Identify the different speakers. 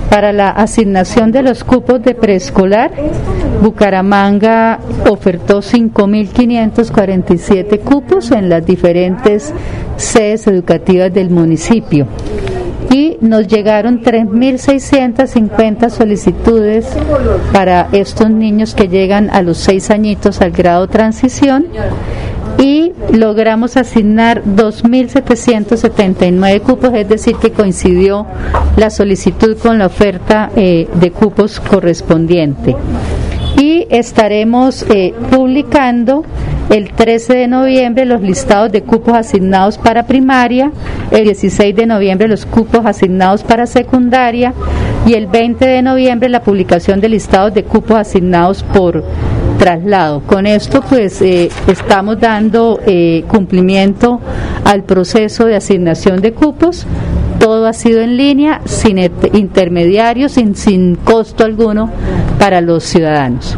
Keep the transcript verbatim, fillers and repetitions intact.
Speaker 1: Para la asignación de los cupos de preescolar, Bucaramanga ofertó cinco mil quinientos cuarenta y siete cupos en las diferentes sedes educativas del municipio y nos llegaron tres mil seiscientas cincuenta solicitudes para estos niños que llegan a los seis añitos al grado transición y logramos asignar dos mil setecientos setenta y nueve cupos, es decir, que coincidió la solicitud con la oferta eh, de cupos correspondiente. Y estaremos eh, publicando el trece de noviembre los listados de cupos asignados para primaria, el dieciséis de noviembre los cupos asignados para secundaria y el veinte de noviembre la publicación de listados de cupos asignados por traslado. Con esto pues eh, estamos dando eh, cumplimiento al proceso de asignación de cupos. Todo ha sido en línea, sin intermediarios, sin, sin costo alguno para los ciudadanos.